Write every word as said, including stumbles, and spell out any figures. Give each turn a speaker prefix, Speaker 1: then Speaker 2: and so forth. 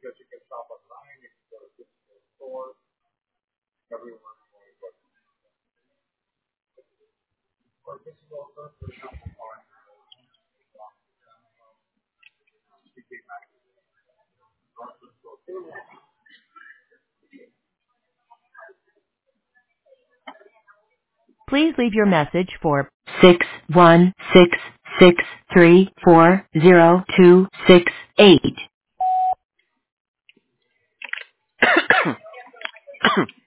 Speaker 1: Please leave your message for six one six six three four zero two six eight.